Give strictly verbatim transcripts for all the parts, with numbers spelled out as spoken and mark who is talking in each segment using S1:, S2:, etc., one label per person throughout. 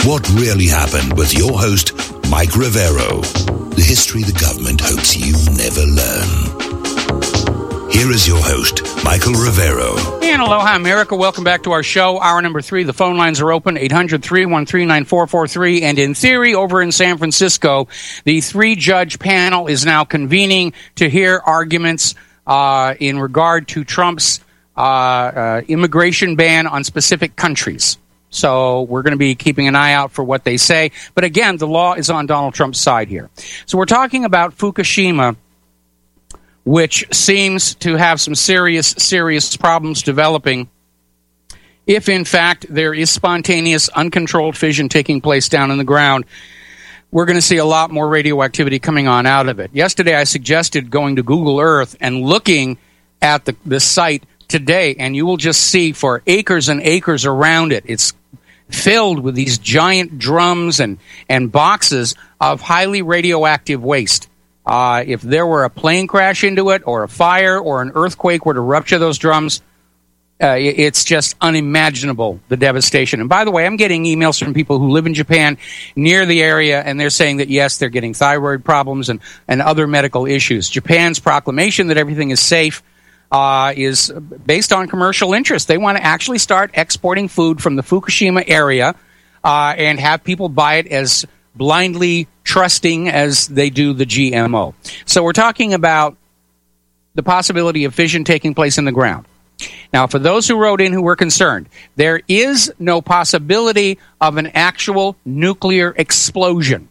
S1: What really happened with your host, Mike Rivero. The history the government hopes you never learn. Here is your host, Michael Rivero.
S2: And aloha, America. Welcome back to our show. Hour number three. The phone lines are open, eight hundred, three one three, nine four four three. And in theory, over in San Francisco, the three-judge panel is now convening to hear arguments uh, in regard to Trump's uh, uh, immigration ban on specific countries. So we're going to be keeping an eye out for what they say. But again, the law is on Donald Trump's side here. So we're talking about Fukushima, which seems to have some serious, serious problems developing if, in fact, there is spontaneous, uncontrolled fission taking place down in the ground. We're going to see a lot more radioactivity coming on out of it. Yesterday, I suggested going to Google Earth and looking at the, the site today, and you will just see for acres and acres around it, it's filled with these giant drums and, and boxes of highly radioactive waste. Uh, if there were a plane crash into it, or a fire, or an earthquake were to rupture those drums, uh, it's just unimaginable, the devastation. And by the way, I'm getting emails from people who live in Japan near the area, and they're saying that, yes, they're getting thyroid problems and, and other medical issues. Japan's proclamation that everything is safe Uh, is based on commercial interest. They want to actually start exporting food from the Fukushima area uh, and have people buy it as blindly trusting as they do the G M O. So we're talking about the possibility of fission taking place in the ground. Now, for those who wrote in who were concerned, there is no possibility of an actual nuclear explosion.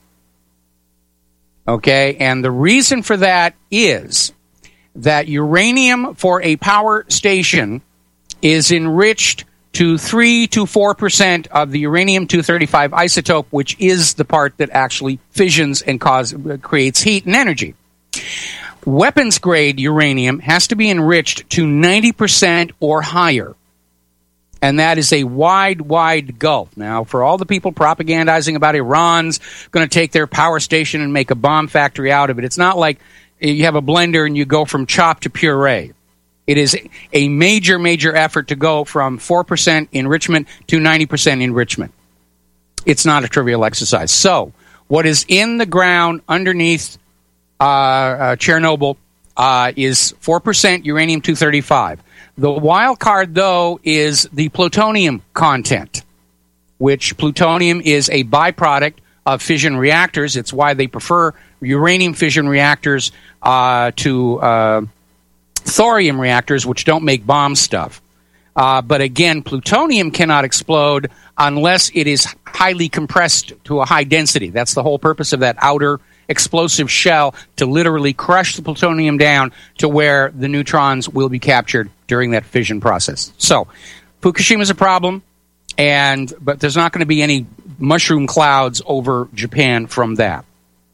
S2: Okay? And the reason for that is that uranium for a power station is enriched to three to four percent of the uranium two thirty-five isotope, which is the part that actually fissions and cause, creates heat and energy. Weapons-grade uranium has to be enriched to ninety percent or higher. And that is a wide, wide gulf. Now, for all the people propagandizing about Iran's going to take their power station and make a bomb factory out of it, it's not like you have a blender and you go from chop to puree. It is a major, major effort to go from four percent enrichment to ninety percent enrichment. It's not a trivial exercise. So, what is in the ground underneath uh, uh, Chernobyl uh, is four percent uranium two thirty-five. The wild card, though, is the plutonium content, which plutonium is a byproduct of fission reactors. It's why they prefer uranium fission reactors uh, to uh, thorium reactors, which don't make bomb stuff. Uh, but again, plutonium cannot explode unless it is highly compressed to a high density. That's the whole purpose of that outer explosive shell, to literally crush the plutonium down to where the neutrons will be captured during that fission process. So, Fukushima is a problem, and but there's not going to be any mushroom clouds over Japan from that.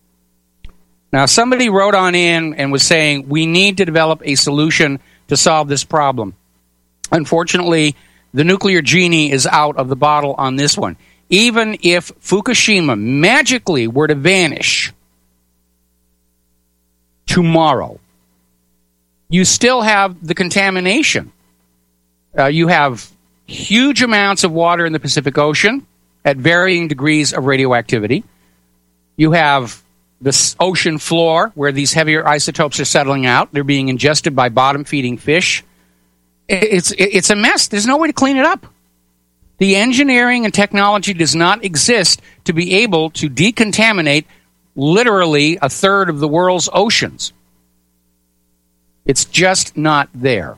S2: Now, somebody wrote on in and was saying, we need to develop a solution to solve this problem. Unfortunately, the nuclear genie is out of the bottle on this one. Even if Fukushima magically were to vanish tomorrow, you still have the contamination. Uh, you have huge amounts of water in the Pacific Ocean at varying degrees of radioactivity. You have the ocean floor where these heavier isotopes are settling out. They're being ingested by bottom-feeding fish. It's, it's a mess. There's no way to clean it up. The engineering and technology does not exist to be able to decontaminate literally a third of the world's oceans. It's just not there.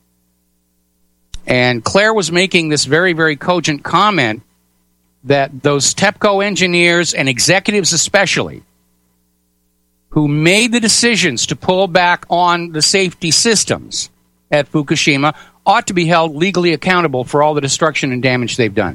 S2: And Claire was making this very, very cogent comment that those TEPCO engineers and executives especially who made the decisions to pull back on the safety systems at Fukushima ought to be held legally accountable for all the destruction and damage they've done.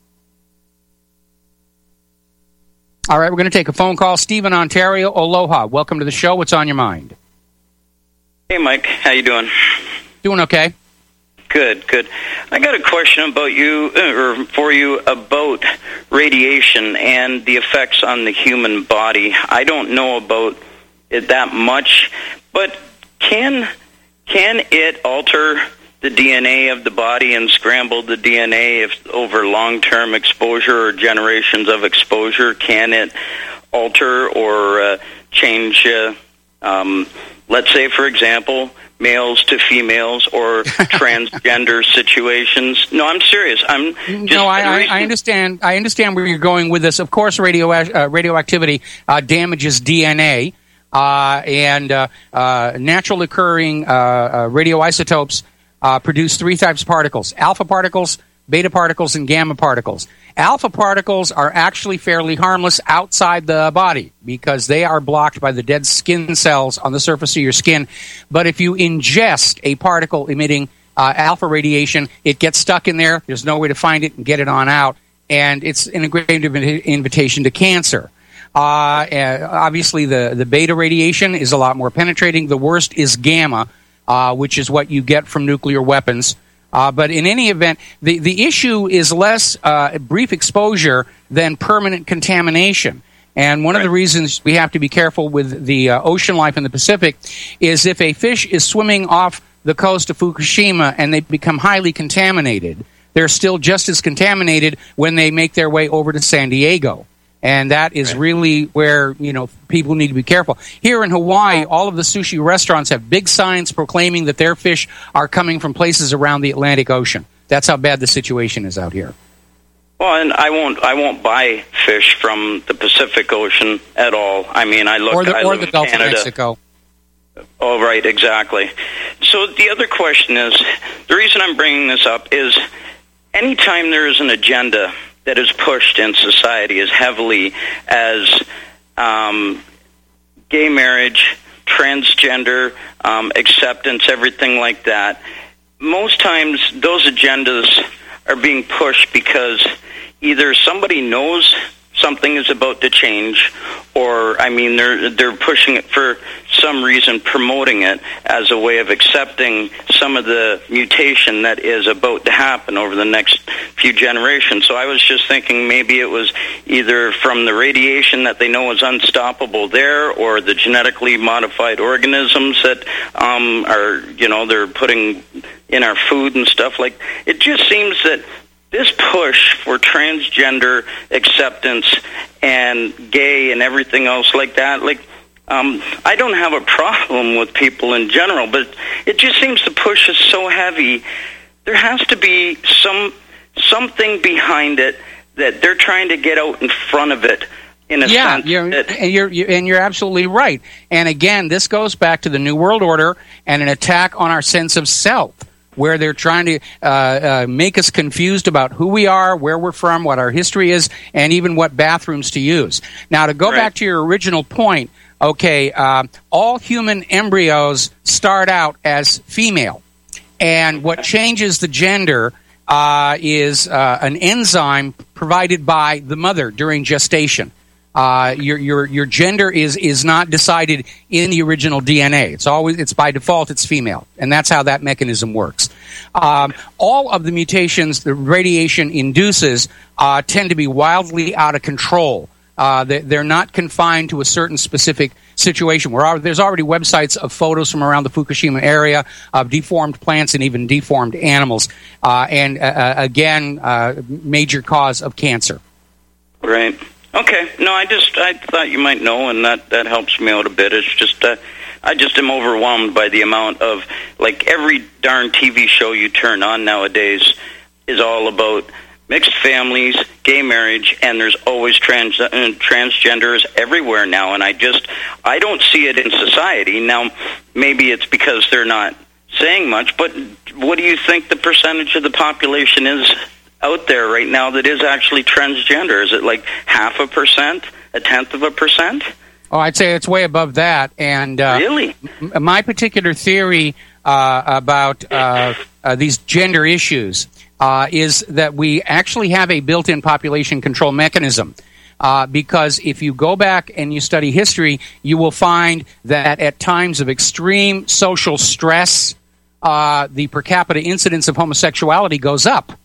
S2: All right, we're going to take a phone call. Steve in Ontario, aloha. Welcome to the show. What's on your mind?
S3: Hey, Mike. How you doing?
S2: Doing okay.
S3: Good, good. I got a question about you, or for you, about radiation and the effects on the human body. I don't know about it that much, but can can it alter the D N A of the body and scramble the D N A if over long-term exposure or generations of exposure? Can it alter or uh, change, uh, um, let's say, for example, males to females or transgender situations? No, I'm serious. I'm just
S2: no, I, I, I understand. I understand where you're going with this. Of course, radio uh, radioactivity uh, damages D N A, uh, and uh, uh, natural occurring uh, uh, radioisotopes uh, produce three types of particles: alpha particles, beta particles, and gamma particles. Alpha particles are actually fairly harmless outside the body because they are blocked by the dead skin cells on the surface of your skin. But if you ingest a particle emitting uh, alpha radiation, it gets stuck in there. There's no way to find it and get it on out. And it's an integrated invitation to cancer. Uh, uh, obviously, the, the beta radiation is a lot more penetrating. The worst is gamma, uh, which is what you get from nuclear weapons. Uh, but in any event, the, the issue is less uh, brief exposure than permanent contamination. And one right. of the reasons we have to be careful with the uh, ocean life in the Pacific is if a fish is swimming off the coast of Fukushima and they become highly contaminated, they're still just as contaminated when they make their way over to San Diego. And that is right. really where, you know, people need to be careful. Here in Hawaii, all of the sushi restaurants have big signs proclaiming that their fish are coming from places around the Atlantic Ocean. That's how bad the situation is out here.
S3: Well, and I won't I won't buy fish from the Pacific Ocean at all. I mean, I look
S2: or the,
S3: I
S2: or
S3: live
S2: the
S3: in
S2: Gulf
S3: Canada.
S2: of Mexico.
S3: Oh, right, exactly. So the other question is, the reason I'm bringing this up is anytime there is an agenda that is pushed in society as heavily as um, gay marriage, transgender, um, acceptance, everything like that, most times those agendas are being pushed because either somebody knows something is about to change, or, I mean, they're they're pushing it for some reason, promoting it as a way of accepting some of the mutation that is about to happen over the next few generations. So I was just thinking maybe it was either from the radiation that they know is unstoppable there, or the genetically modified organisms that um, are, you know, they're putting in our food and stuff. Like, it just seems that this push for transgender acceptance and gay and everything else like that, like, um, I don't have a problem with people in general, but it just seems the push is so heavy. There has to be some something behind it that they're trying to get out in front of it. In a
S2: yeah,
S3: sense
S2: you're,
S3: that,
S2: and you're, you're and you're absolutely right. And again, this goes back to the New World Order and an attack on our sense of self, where they're trying to uh, uh, make us confused about who we are, where we're from, what our history is, and even what bathrooms to use. Now, to go
S3: right.
S2: back to your original point, okay, uh, all human embryos start out as female. And what changes the gender uh, is uh, an enzyme provided by the mother during gestation. Uh, your your your gender is is not decided in the original D N A. It's always it's by default it's female, and that's how that mechanism works. Um, all of the mutations the radiation induces uh, tend to be wildly out of control. Uh, they, they're not confined to a certain specific situation. We're, there's already websites of photos from around the Fukushima area of deformed plants and even deformed animals, uh, and uh, again, uh, major cause of cancer.
S3: Right. Okay. No, I just I thought you might know, and that, that helps me out a bit. It's just uh, I just am overwhelmed by the amount of, like, every darn T V show you turn on nowadays is all about mixed families, gay marriage, and there's always trans uh, transgenders everywhere now. And I just I don't see it in society now. Maybe it's because they're not saying much, but what do you think the percentage of the population is out there right now that is actually transgender? Is it like half a percent, a tenth of a percent?
S2: Oh, I'd say it's way above that. And uh,
S3: really,
S2: m- my particular theory uh, about uh, uh, these gender issues uh, is that we actually have a built-in population control mechanism. Uh, because if you go back and you study history, you will find that at times of extreme social stress, uh, the per capita incidence of homosexuality goes up.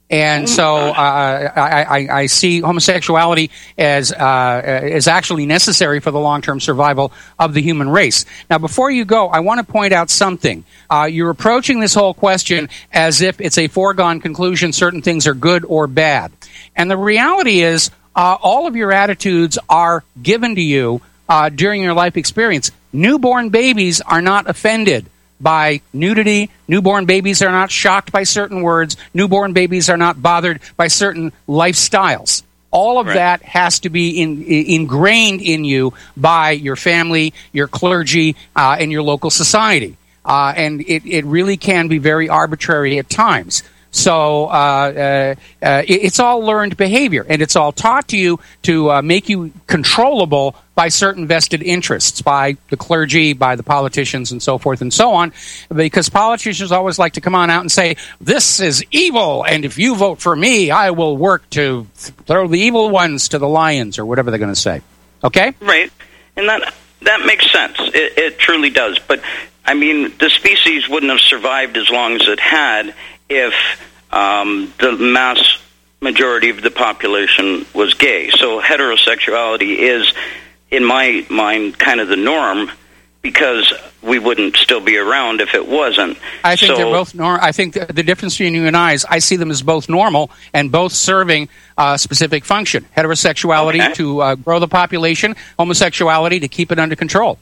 S2: And so uh, I, I, I see homosexuality as uh, is actually necessary for the long-term survival of the human race. Now, before you go, I want to point out something. Uh, you're approaching this whole question as if it's a foregone conclusion, certain things are good or bad. And the reality is uh, all of your attitudes are given to you uh, during your life experience. Newborn babies are not offended by nudity. Newborn babies are not shocked by certain words. Newborn babies are not bothered by certain lifestyles. All of right. that has to be in, in, ingrained in you by your family, your clergy, uh, and your local society. Uh, and it, it really can be very arbitrary at times. So uh, uh, uh, it, it's all learned behavior, and it's all taught to you to uh, make you controllable by certain vested interests, by the clergy, by the politicians, and so forth and so on, because politicians always like to come on out and say, this is evil, and if you vote for me, I will work to throw the evil ones to the lions, or whatever they're going to say. Okay?
S3: Right. And that that makes sense. It, it truly does. But, I mean, the species wouldn't have survived as long as it had if um, the mass majority of the population was gay. So heterosexuality is, in my mind, kind of the norm, because we wouldn't still be around if it wasn't.
S2: I think
S3: so,
S2: they're both normal. I think the, the difference between you and I is I see them as both normal and both serving a specific function. Heterosexuality okay. to uh, grow the population, homosexuality to keep it under control.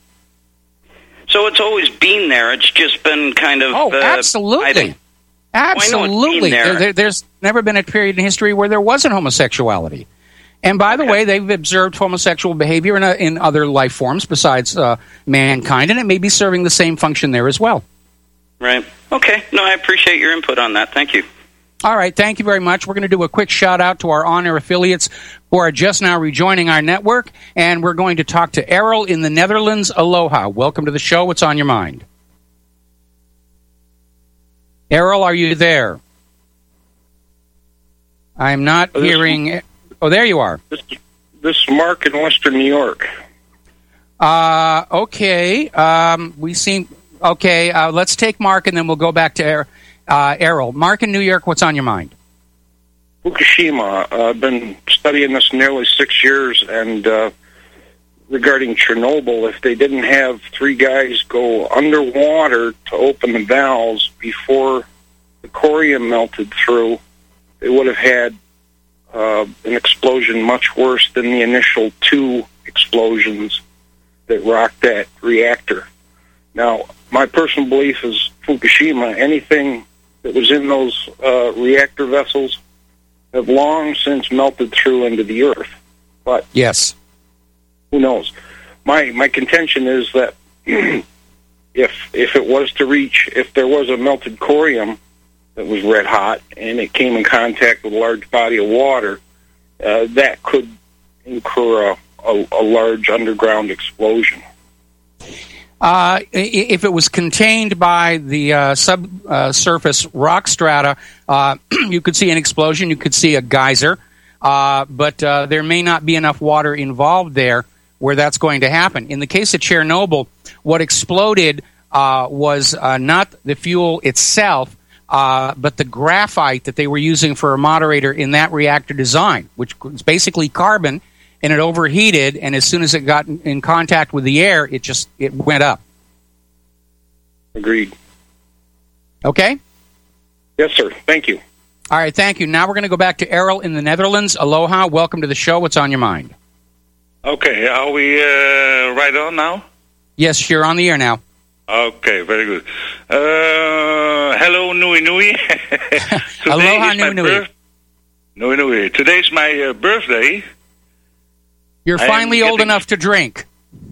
S3: So it's always been there. It's just been kind of...
S2: Oh,
S3: uh,
S2: absolutely. Absolutely.
S3: There.
S2: There, there's never been a period in history where there wasn't homosexuality. And by the okay. way, they've observed homosexual behavior in, a, in other life forms besides uh, mankind, and it may be serving the same function there as well.
S3: Right. Okay. No, I appreciate your input on that. Thank you.
S2: All right. Thank you very much. We're going to do a quick shout-out to our on-air affiliates who are just now rejoining our network, and we're going to talk to Errol in the Netherlands. Aloha. Welcome to the show. What's on your mind? Errol, are you there? I'm not oh, hearing... Oh, there you are.
S4: This, this is Mark in Western New York.
S2: Uh, okay. Um, we seem... Okay, uh, let's take Mark, and then we'll go back to er, uh, Errol. Mark in New York, what's on your mind?
S4: Fukushima. Uh, I've been studying this nearly six years, and uh, regarding Chernobyl, if they didn't have three guys go underwater to open the valves before the corium melted through, they would have had uh, an explosion much worse than the initial two explosions that rocked that reactor. Now, my personal belief is Fukushima, anything that was in those uh, reactor vessels have long since melted through into the earth. But
S2: yes,
S4: who knows? My my contention is that if if it was to reach, if there was a melted corium that was red hot and it came in contact with a large body of water, uh, that could incur a, a, a large underground explosion.
S2: Uh, if it was contained by the uh, subsurface uh, rock strata, uh, you could see an explosion, you could see a geyser, uh, but uh, there may not be enough water involved there where that's going to happen. In the case of Chernobyl, what exploded uh, was uh, not the fuel itself, uh, but the graphite that they were using for a moderator in that reactor design, which was basically carbon, and it overheated, and as soon as it got in, in contact with the air, it just it went up.
S4: Agreed.
S2: Okay?
S4: Yes, sir. Thank you.
S2: All right, thank you. Now we're going to go back to Errol in the Netherlands. Aloha. Welcome to the show. What's on your mind?
S5: Okay. Are we uh, right on now?
S2: Yes, you're on the air now.
S5: Okay, very good. Uh, hello, Nui Nui.
S2: Aloha, Nui Nui. Birth-
S5: Nui Nui. Today's my uh, birthday.
S2: You're finally old enough to drink.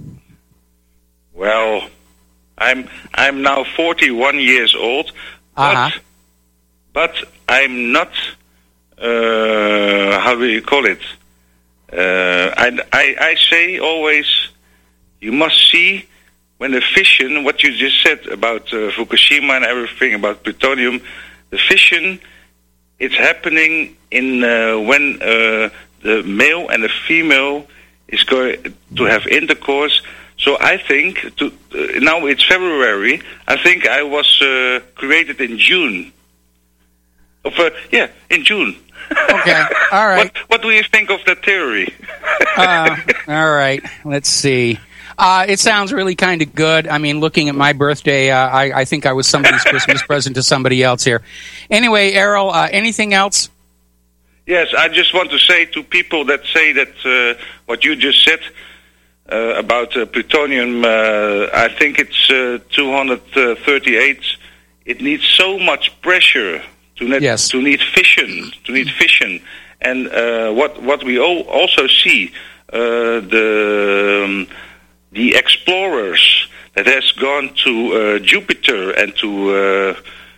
S5: Well, I'm I'm now forty-one years old, but,
S2: uh-huh.
S5: but I'm not, uh, how do you call it? Uh, I, I, I say always, you must see when the fission, what you just said about uh, Fukushima and everything, about plutonium, the fission, it's happening in uh, when uh, the male and the female is going to have intercourse. So I think, to, uh, now it's February, I think I was uh, created in June. Of uh, yeah, in June.
S2: Okay, all right.
S5: What, what do you think of that theory?
S2: uh, all right, let's see. Uh, it sounds really kind of good. I mean, looking at my birthday, uh, I, I think I was somebody's Christmas present to somebody else here. Anyway, Errol, uh, anything else?
S5: Yes, I just want to say to people that say that uh, what you just said uh, about uh, plutonium, uh, I think it's uh, two hundred thirty-eight. It needs so much pressure to need,
S2: yes.
S5: to need fission, to need fission, and uh, what what we all also see uh, the um, the explorers that has gone to uh, Jupiter and to uh,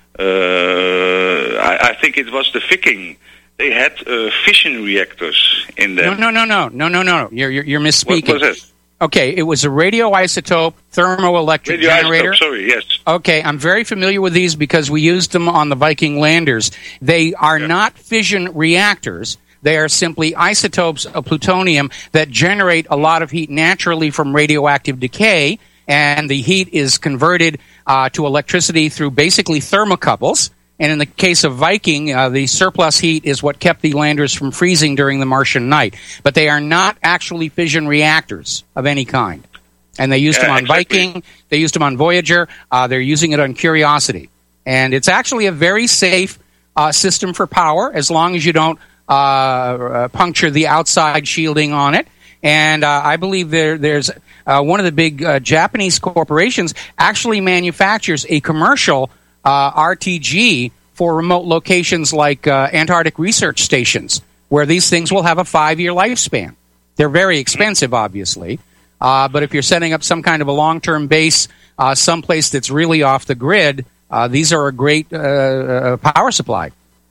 S5: uh, I, I think it was the Viking. They had uh, fission reactors in them.
S2: No, no, no, no, no, no, no. You're you're, you're misspeaking.
S5: What was it?
S2: Okay, it was a radioisotope thermoelectric
S5: radioisotope,
S2: generator.
S5: Sorry, yes.
S2: Okay, I'm very familiar with these because we used them on the Viking landers. They are
S5: yeah.
S2: not fission reactors. They are simply isotopes of plutonium that generate a lot of heat naturally from radioactive decay, and the heat is converted uh, to electricity through basically thermocouples. And in the case of Viking, uh, the surplus heat is what kept the landers from freezing during the Martian night. But they are not actually fission reactors of any kind. And they used
S5: yeah,
S2: them on
S5: exactly.
S2: Viking, they used them on Voyager, uh, they're using it on Curiosity. And it's actually a very safe uh, system for power as long as you don't uh, uh, puncture the outside shielding on it. And uh, I believe there, there's uh, one of the big uh, Japanese corporations actually manufactures a commercial Uh, R T G for remote locations like uh, Antarctic research stations, where these things will have a five-year lifespan. They're very expensive, obviously, uh, but if you're setting up some kind of a long-term base uh, someplace that's really off the grid, uh, these are a great uh, uh, power supply.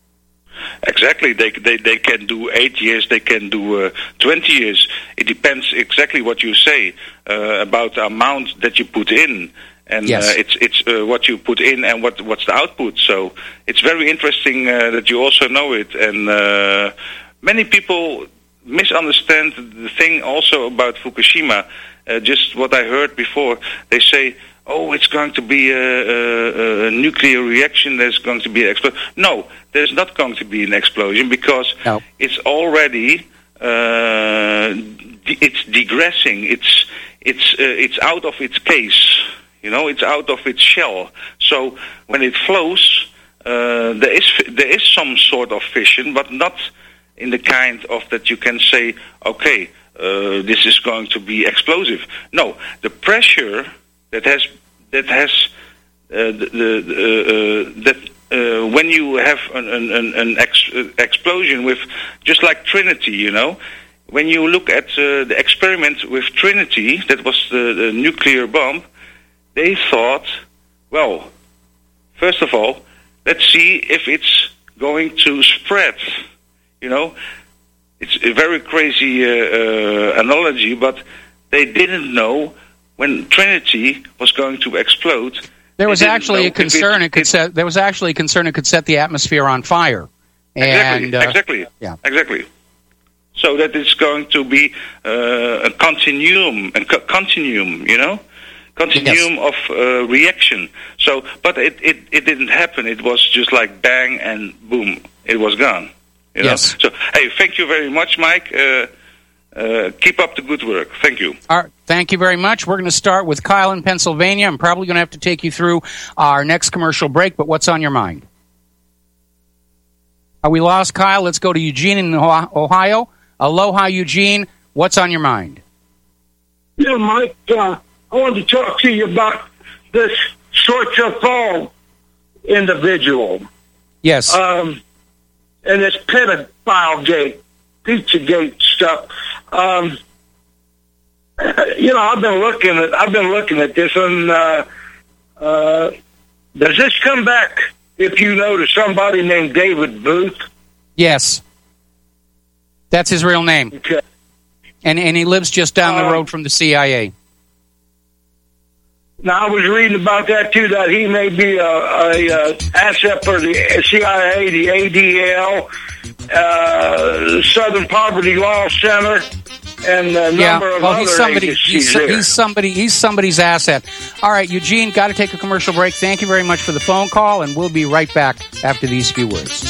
S5: Exactly. They, they they can do eight years, they can do uh, twenty years. It depends exactly what you say uh, about the amount that you put in. And
S2: yes.
S5: uh, it's it's uh, what you put in and what what's the output. So it's very interesting uh, that you also know it. And uh, many people misunderstand the thing also about Fukushima. Uh, just what I heard before, they say, "Oh, it's going to be a, a, a nuclear reaction. There's going to be an explosion." No, there's not going to be an explosion because
S2: no.
S5: it's already uh, de- it's degressing. It's it's uh, it's out of its case. You know, it's out of its shell. So when it flows, uh, there is there is some sort of fission, but not in the kind of that you can say, okay, uh, this is going to be explosive. No, the pressure that has that has uh, the, the uh, that uh, when you have an an, an ex- explosion with just like Trinity, you know. When you look at uh, the experiment with Trinity, that was the, the nuclear bomb. They thought, well, first of all, let's see if it's going to spread. You know, it's a very crazy uh, uh, analogy, but they didn't know when Trinity was going to explode.
S2: There was actually a concern it, it could it, set. There was actually a concern it could set the atmosphere on fire.
S5: Exactly.
S2: And, uh,
S5: exactly.
S2: Yeah.
S5: Exactly. So that it's going to be uh, a continuum, a co- continuum. You know. Continuum yes. of uh, reaction. So, but it, it, it didn't happen. It was just like bang and boom, it was gone. You know?
S2: Yes.
S5: So, hey, thank you very much, Mike. Uh, uh, keep up the good work. Thank you.
S2: All right, thank you very much. We're going to start with Kyle in Pennsylvania. I'm probably going to have to take you through our next commercial break, but what's on your mind? Are we lost, Kyle? Let's go to Eugene in Ohio. Aloha, Eugene. What's on your mind?
S6: Yeah, Mike. Uh, I wanted to talk to you about this Sorcha Fall individual.
S2: Yes.
S6: Um, and this pedophile gate, Pizzagate stuff. Um, you know, I've been looking at I've been looking at this, and uh, uh, does this come back? If you know, to somebody named David Booth.
S2: Yes. That's his real name.
S6: Okay.
S2: And and he lives just down the
S6: um,
S2: road from the C I A.
S6: Now, I was reading about that, too, that he may be a, a, a asset for the C I A, the A D L, uh, Southern Poverty Law Center, and a
S2: Yeah,
S6: number of
S2: well,
S6: other
S2: he's somebody.
S6: agencies
S2: He's,
S6: there.
S2: he's somebody. He's somebody's asset. All right, Eugene, got to take a commercial break. Thank you very much for the phone call, and we'll be right back after these few words.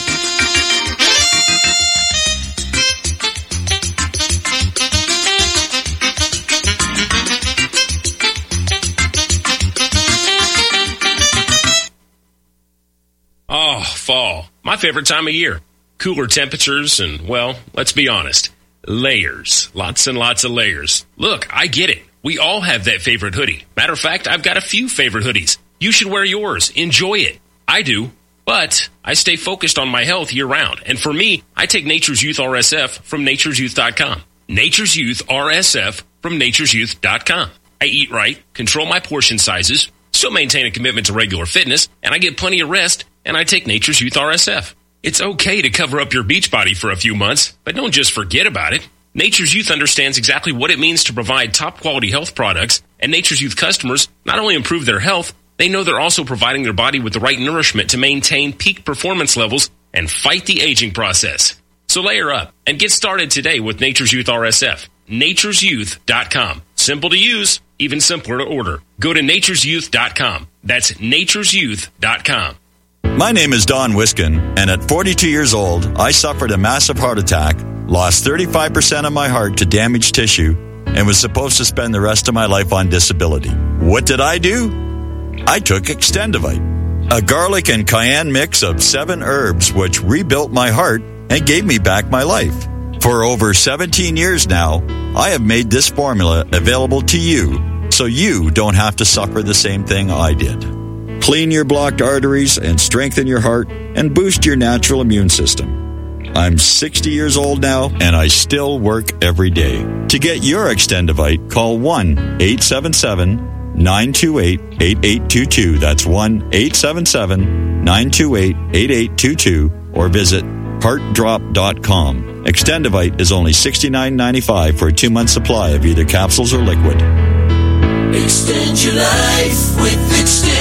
S7: Oh, fall. My favorite time of year. Cooler temperatures and, well, let's be honest, layers. Lots and lots of layers. Look, I get it. We all have that favorite hoodie. Matter of fact, I've got a few favorite hoodies. You should wear yours. Enjoy it. I do. But I stay focused on my health year-round. And for me, I take Nature's Youth R S F from natures youth dot com. Nature's Youth R S F from natures youth dot com. I eat right, control my portion sizes, still maintain a commitment to regular fitness, and I get plenty of rest, and I take Nature's Youth R S F. It's okay to cover up your beach body for a few months, but don't just forget about it. Nature's Youth understands exactly what it means to provide top-quality health products, and Nature's Youth customers not only improve their health, they know they're also providing their body with the right nourishment to maintain peak performance levels and fight the aging process. So layer up and get started today with Nature's Youth R S F. natures youth dot com. Simple to use, even simpler to order. Go to natures youth dot com. That's natures youth dot com.
S8: My name is Don Wiskin, and at forty-two years old, I suffered a massive heart attack, lost thirty-five percent of my heart to damaged tissue, and was supposed to spend the rest of my life on disability. What did I do? I took Extendivite, a garlic and cayenne mix of seven herbs which rebuilt my heart and gave me back my life. For over seventeen years now, I have made this formula available to you so you don't have to suffer the same thing I did. Clean your blocked arteries and strengthen your heart and boost your natural immune system. I'm sixty years old now and I still work every day. To get your Extendivite, call one eight seven seven nine two eight eight eight two two. That's one eight seven seven nine two eight eight eight two two or visit heart drop dot com. Extendivite is only sixty-nine ninety-five for a two-month supply of either capsules or liquid.
S9: Extend your life with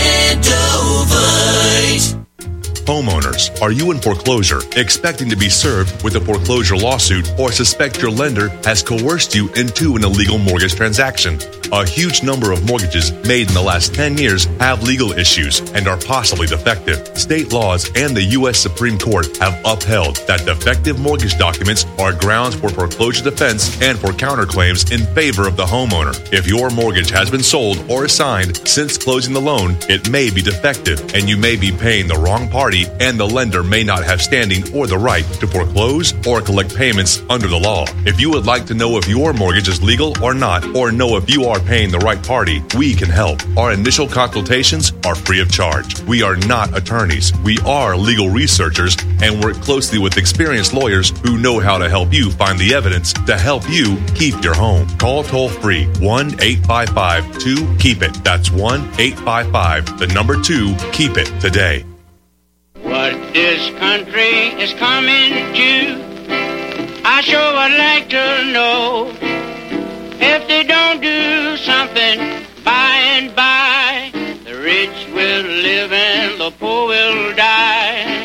S9: Extendovite.
S10: Homeowners, are you in foreclosure, expecting to be served with a foreclosure lawsuit, or suspect your lender has coerced you into an illegal mortgage transaction? A huge number of mortgages made in the last ten years have legal issues and are possibly defective. State laws and the U S Supreme Court have upheld that defective mortgage documents are grounds for foreclosure defense and for counterclaims in favor of the homeowner. If your mortgage has been sold or assigned since closing the loan, it may be defective and you may be paying the wrong party, and the lender may not have standing or the right to foreclose or collect payments under the law. If you would like to know if your mortgage is legal or not, or know if you are paying the right party, we can help. Our initial consultations are free of charge. We are not attorneys. We are legal researchers and work closely with experienced lawyers who know how to help you find the evidence to help you keep your home. Call toll free one eight five five two keep it. That's one eight five five, the number two, keep it today.
S11: What this country is coming to, I sure would like to know. If they don't do something by and by, the rich will live and the poor will die.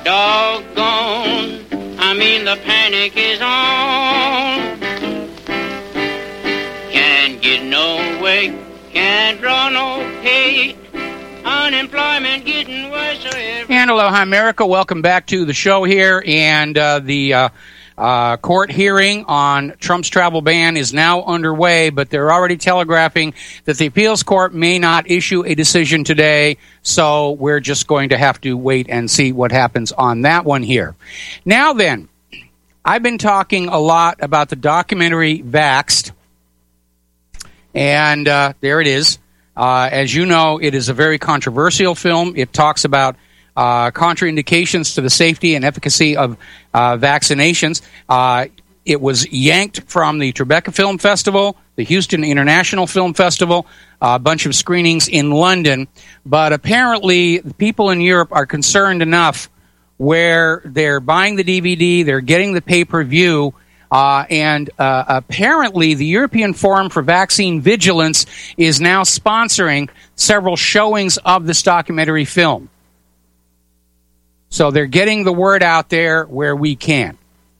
S11: Doggone, I mean the panic is on. Can't get no way, can't draw no pay. Unemployment getting worse.
S2: And aloha, America. Welcome back to the show here. And uh, the uh, uh, court hearing on Trump's travel ban is now underway, but they're already telegraphing that the appeals court may not issue a decision today. So we're just going to have to wait and see what happens on that one here. Now then, I've been talking a lot about the documentary Vaxxed. And uh, there it is. Uh, as you know, it is a very controversial film. It talks about uh, contraindications to the safety and efficacy of uh, vaccinations. Uh, it was yanked from the Tribeca Film Festival, the Houston International Film Festival, a bunch of screenings in London. But apparently, the people in Europe are concerned enough where they're buying the D V D, they're getting the pay-per-view, Uh, and uh, apparently the European Forum for Vaccine Vigilance is now sponsoring several showings of this documentary film. So they're getting the word out there where we can.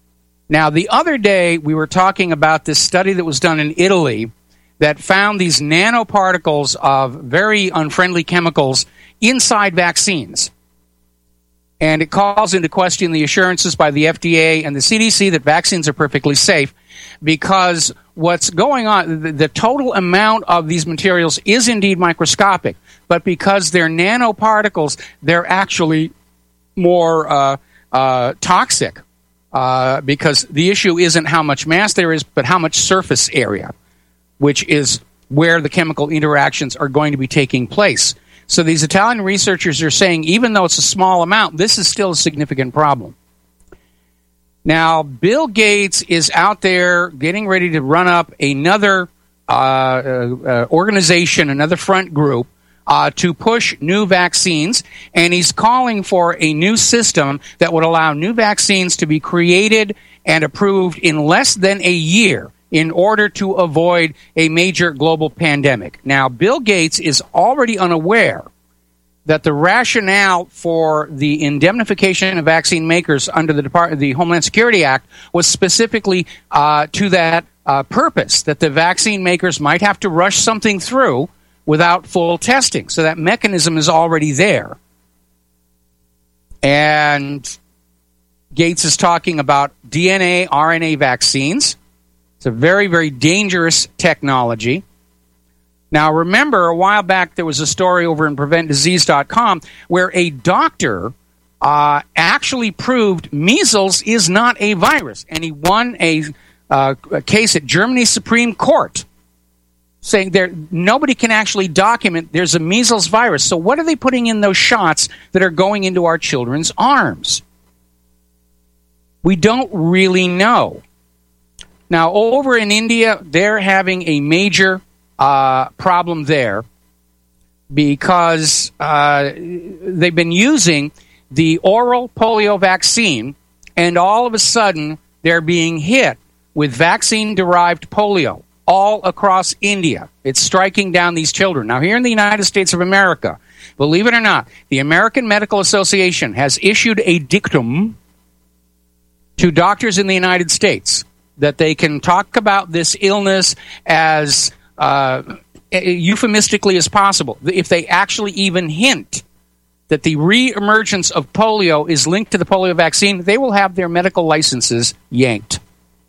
S2: Now, the other day, we were talking about this study that was done in Italy that found these nanoparticles of very unfriendly chemicals inside vaccines. And it calls into question the assurances by the F D A and the C D C that vaccines are perfectly safe, because what's going on, the, the total amount of these materials is indeed microscopic, but because they're nanoparticles, they're actually more uh, uh, toxic, uh, because the issue isn't how much mass there is, but how much surface area, which is where the chemical interactions are going to be taking place. So these Italian researchers are saying, even though it's a small amount, this is still a significant problem. Now, Bill Gates is out there getting ready to run up another uh, uh, organization, another front group, uh, to push new vaccines, and he's calling for a new system that would allow new vaccines to be created and approved in less than a year in order to avoid a major global pandemic. Now, Bill Gates is already unaware that the rationale for the indemnification of vaccine makers under the Department, the Homeland Security Act was specifically uh, to that uh, purpose, that the vaccine makers might have to rush something through without full testing. So that mechanism is already there. And Gates is talking about D N A, R N A vaccines. It's a very, very dangerous technology. Now, remember, a while back there was a story over in prevent disease dot com where a doctor uh, actually proved measles is not a virus, and he won a, uh, a case at Germany's Supreme Court saying there nobody can actually document there's a measles virus. So what are they putting in those shots that are going into our children's arms? We don't really know. Now, over in India, they're having a major uh, problem there because uh, they've been using the oral polio vaccine, and all of a sudden they're being hit with vaccine-derived polio all across India. It's striking down these children. Now, here in the United States of America, believe it or not, the American Medical Association has issued a dictum to doctors in the United States that they can talk about this illness as uh, euphemistically as possible. If they actually even hint that the reemergence of polio is linked to the polio vaccine, they will have their medical licenses yanked.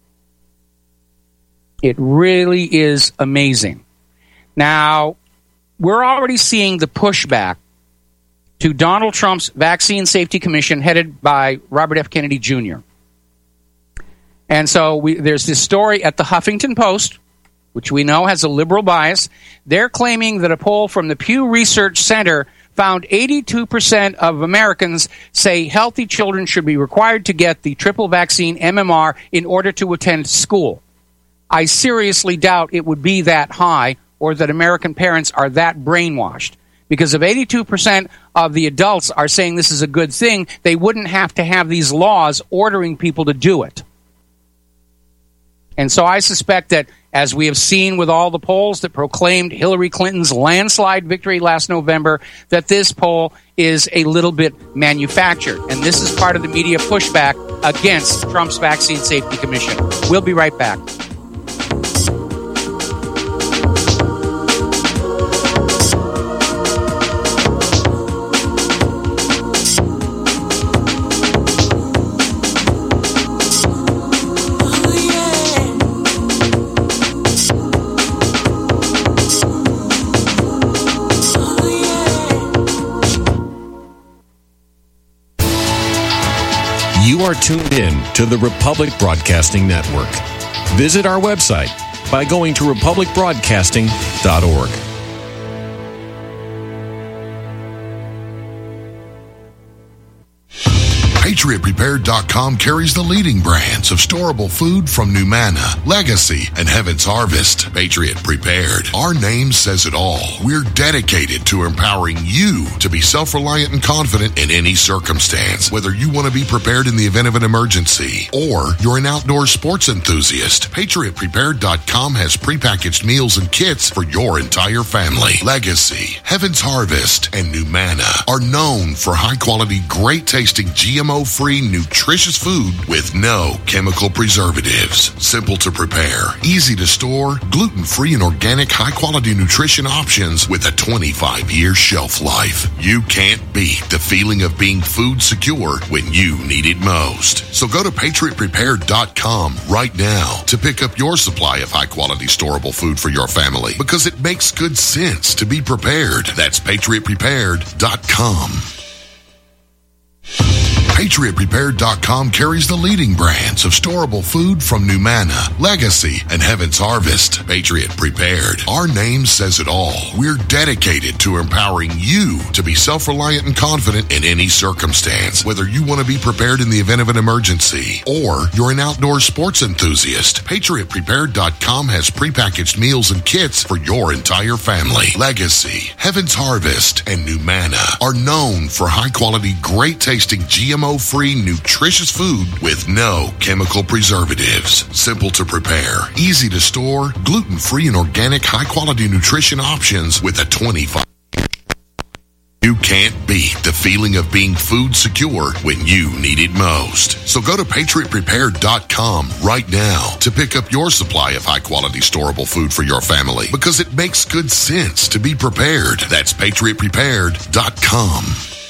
S2: It really is amazing. Now, we're already seeing the pushback to Donald Trump's Vaccine Safety Commission headed by Robert F. Kennedy Junior And so we, there's this story at the Huffington Post, which we know has a liberal bias. They're claiming that a poll from the Pew Research Center found eighty-two percent of Americans say healthy children should be required to get the triple vaccine M M R in order to attend school. I seriously doubt it would be that high or that American parents are that brainwashed. Because if eighty-two percent of the adults are saying this is a good thing, they wouldn't have to have these laws ordering people to do it. And so I suspect that, as we have seen with all the polls that proclaimed Hillary Clinton's landslide victory last November, that this poll is a little bit manufactured. And this is part of the media pushback against Trump's Vaccine Safety Commission. We'll be right back.
S12: You are tuned in to the Republic Broadcasting Network. Visit our website by going to republic broadcasting dot org.
S1: Patriot Prepared dot com carries the leading brands of storable food from Numana, Legacy, and Heaven's Harvest. Patriot Prepared. Our name says it all. We're dedicated to empowering you to be self-reliant and confident in any circumstance. Whether you want to be prepared in the event of an emergency or you're an outdoor sports enthusiast, Patriot Prepared dot com has prepackaged meals and kits for your entire family. Legacy, Heaven's Harvest, and Numana are known for high-quality, great-tasting G M O O-free, nutritious food with no chemical preservatives. Simple to prepare, easy to store, gluten-free and organic high-quality nutrition options with a twenty-five year shelf life. You can't beat the feeling of being food secure when you need it most. So go to patriot prepared dot com right now to pick up your supply of high-quality storable food for your family, because it makes good sense to be prepared. That's patriot prepared dot com. patriot prepared dot com carries the leading brands of storable food from Numana, Legacy, and Heaven's Harvest. Patriot Prepared. Our name says it all. We're dedicated to empowering you to be self-reliant and confident in any circumstance. Whether you want to be prepared in the event of an emergency or you're an outdoor sports enthusiast, patriot prepared dot com has prepackaged meals and kits for your entire family. Legacy, Heaven's Harvest, and Numana are known for high-quality, great-tasting G M O-free, nutritious food with no chemical preservatives. Simple to prepare, easy to store, gluten-free and organic high-quality nutrition options with a twenty-five. You can't beat the feeling of being food secure when you need it most. So go to patriot prepared dot com right now to pick up your supply of high-quality storable food for your family, because it makes good sense to be prepared. That's patriot prepared dot com.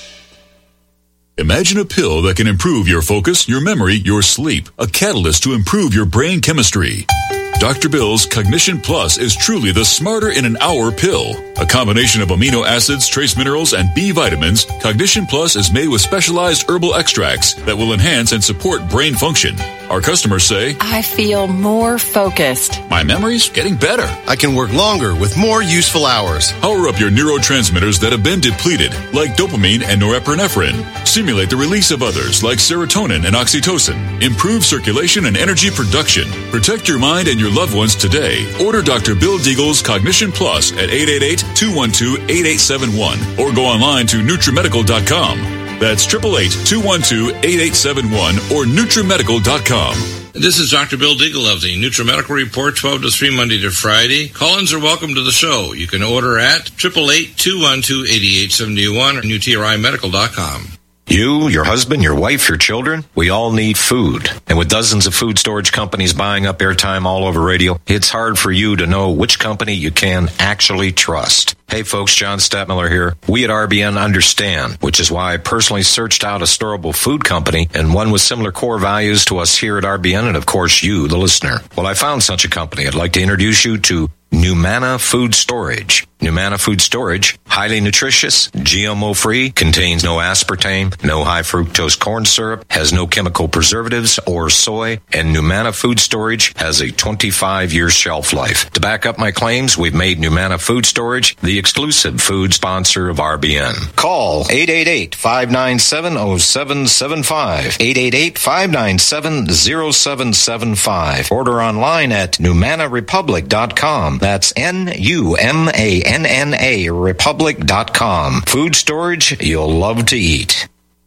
S13: Imagine a pill that can improve your focus, your memory, your sleep. A catalyst to improve your brain chemistry. Doctor Bill's Cognition Plus is truly the smarter in an hour pill. A combination of amino acids, trace minerals, and B vitamins, Cognition Plus is made with specialized herbal extracts that will enhance and support brain function. Our customers say,
S14: I feel more focused.
S13: My memory's getting better.
S15: I can work longer with more useful hours.
S13: Power up your neurotransmitters that have been depleted, like dopamine and norepinephrine. Stimulate the release of others, like serotonin and oxytocin. Improve circulation and energy production. Protect your mind and your loved ones today. Order Doctor Bill Deagle's Cognition Plus at eight eight eight, two one two, eight eight seven one or go online to nutrimedical dot com. That's eight eight eight, two one two, eight eight seven one or nutrimedical dot com.
S16: This is Doctor Bill Deagle of the NutriMedical Report, twelve to three, Monday to Friday. Call-ins are welcome to the show. You can order at eight eight eight, two one two, eight eight seven one or nutri medical dot com.
S17: You, your husband, your wife, your children, we all need food. And with dozens of food storage companies buying up airtime all over radio, it's hard for you to know which company you can actually trust. Hey folks, John Stadtmiller here. We at R B N understand, which is why I personally searched out a storable food company and one with similar core values to us here at R B N and of course you, the listener. Well, I found such a company. I'd like to introduce you to Numana Food Storage. Numana Food Storage, highly nutritious, G M O-free, contains no aspartame, no high fructose corn syrup, has no chemical preservatives or soy, and Numana Food Storage has a twenty-five year shelf life. To back up my claims, we've made Numana Food Storage the exclusive food sponsor of R B N. Call eight eight eight, five nine seven, zero seven seven five, eight eight eight, five nine seven, zero seven seven five. Order online at numana republic dot com. That's N U M A N N A republic dot com. Food storage you'll love to eat.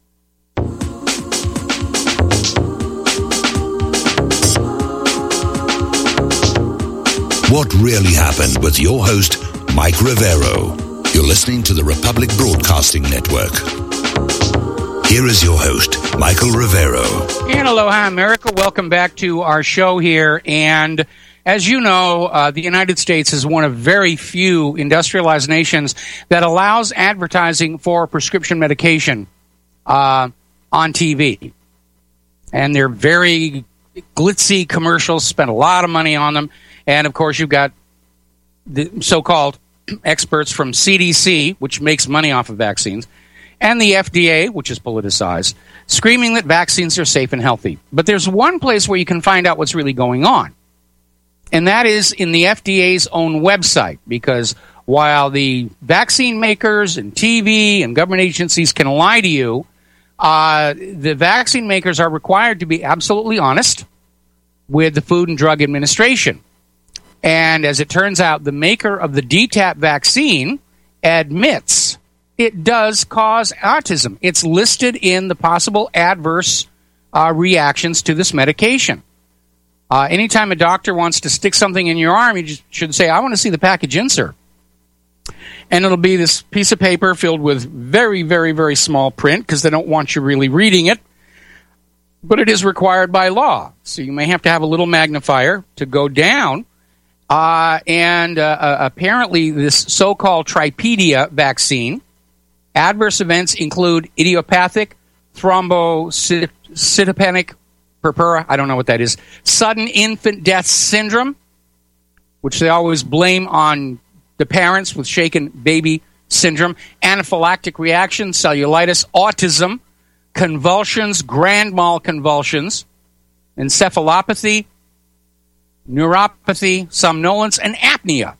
S18: What really happened with your host, Mike Rivero. You're listening to the Republic Broadcasting Network. Here is your host, Michael Rivero.
S2: And aloha, America. Welcome back to our show here. And as you know, uh, the United States is one of very few industrialized nations that allows advertising for prescription medication uh, on T V. And they're very glitzy commercials, spend a lot of money on them. And, of course, you've got the so-called experts from C D C, which makes money off of vaccines, and the F D A, which is politicized, screaming that vaccines are safe and healthy. But there's one place where you can find out what's really going on, and that is in the F D A's own website, because while the vaccine makers and T V and government agencies can lie to you, uh, the vaccine makers are required to be absolutely honest with the Food and Drug Administration. And as it turns out, the maker of the D TaP vaccine admits it does cause autism. It's listed in the possible adverse uh, reactions to this medication. Uh, anytime a doctor wants to stick something in your arm, you just should say, I want to see the package insert. And it'll be this piece of paper filled with very, very, very small print because they don't want you really reading it. but it is required by law. So you may have to have a little magnifier to go down. Uh, and uh, uh, apparently this so-called Tripedia vaccine, adverse events include idiopathic thrombocytopenic purpura, I don't know what that is, sudden infant death syndrome, which they always blame on the parents with shaken baby syndrome, anaphylactic reaction, cellulitis, autism, convulsions, grand mal convulsions, encephalopathy, neuropathy, somnolence, and apnea.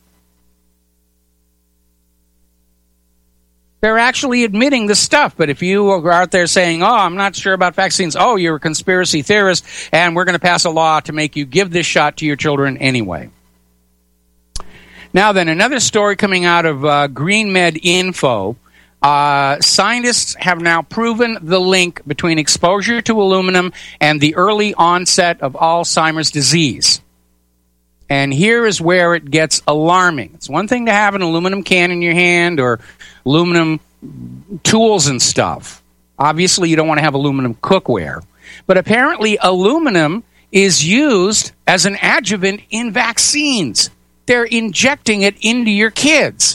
S2: They're actually admitting the stuff, but if you are out there saying, oh, I'm not sure about vaccines, oh, you're a conspiracy theorist, and we're going to pass a law to make you give this shot to your children anyway. Now then, another story coming out of uh, Green Med Info. Uh, scientists have now proven the link between exposure to aluminum and the early onset of Alzheimer's disease. And here is where it gets alarming. It's one thing to have an aluminum can in your hand or aluminum tools and stuff. Obviously, you don't want to have aluminum cookware. But apparently, aluminum is used as an adjuvant in vaccines. They're injecting it into your kids.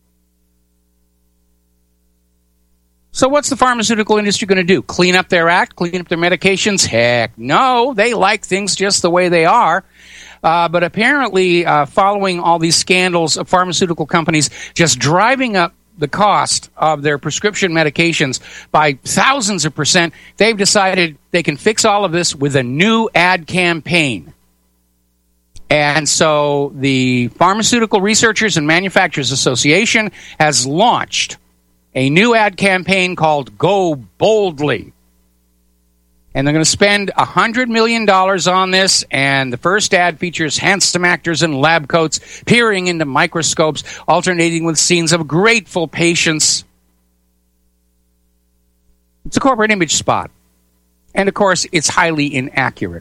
S2: So what's the pharmaceutical industry going to do? Clean up their act? Clean up their medications? Heck no. They like things just the way they are. Uh, but apparently, uh, following all these scandals of pharmaceutical companies just driving up the cost of their prescription medications by thousands of percent, they've decided they can fix all of this with a new ad campaign. And so the Pharmaceutical Researchers and Manufacturers Association has launched a new ad campaign called Go Boldly. And they're going to spend one hundred million dollars on this, and the first ad features handsome actors in lab coats peering into microscopes, alternating with scenes of grateful patients. It's a corporate image spot. And, of course, it's highly inaccurate.